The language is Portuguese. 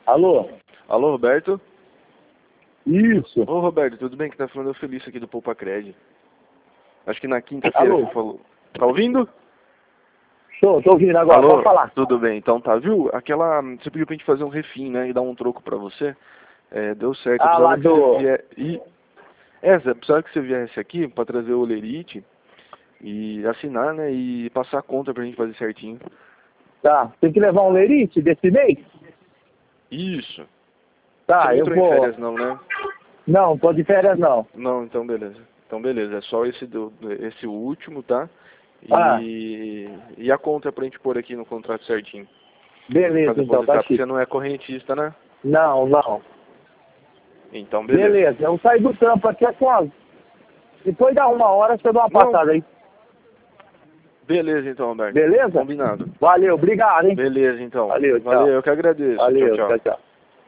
Alô? Alô, Roberto? Isso. Ô, Roberto, tudo bem? Que tá falando é o Felício aqui do Poupa Cred. Acho que na quinta-feira Alô? você falou. Tá ouvindo? Tô ouvindo agora, Alô? pode falar. Tudo bem, então tá, viu? Aquela. Você pediu pra gente fazer um refim, né? E dar um troco pra você. É, deu certo. Eu Ah, lá precisava que você do... vier. Zé, precisava que você viesse aqui pra trazer o Olerite e assinar, né? E passar a conta pra gente fazer certinho. Tá, tem que levar um lerite desse mês? Isso. Você Tá, não eu entrou em vou... férias não, né? Não, tô de férias não. Não, então beleza. Então beleza, é só esse último, tá? Ah, E a conta pra gente pôr aqui no contrato certinho. Pra beleza então, tá depositar, porque aqui. você não é correntista, né? Não. Então beleza. Beleza, eu saí do trampo aqui às 11. Depois da 1 hora você dá uma Não, passada aí. beleza então, Alberto. Beleza? Combinado. Valeu, obrigado, hein? Beleza então. Valeu, tchau. Valeu, eu que agradeço. Tchau, Valeu, tchau. tchau.